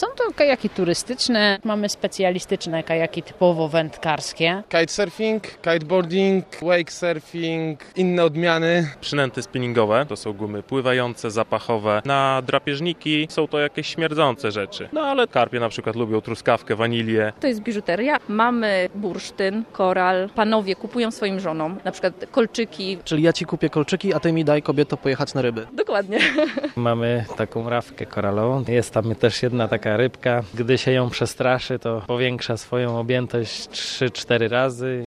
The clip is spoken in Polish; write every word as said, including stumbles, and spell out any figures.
Są to kajaki turystyczne, mamy specjalistyczne kajaki typowo wędkarskie. Kitesurfing, kiteboarding, wake surfing, inne odmiany. Przynęty spinningowe to są gumy pływające, zapachowe. Na drapieżniki są to jakieś śmierdzące rzeczy. No ale karpie na przykład lubią truskawkę, wanilię. To jest biżuteria. Mamy bursztyn, koral. Panowie kupują swoim żonom na przykład kolczyki. Czyli ja ci kupię kolczyki, a ty mi daj, kobieto, pojechać na ryby. Dokładnie. Mamy taką rawkę koralową. Jest tam też jedna taka rybka. Gdy się ją przestraszy, to powiększa swoją objętość trzy cztery razy.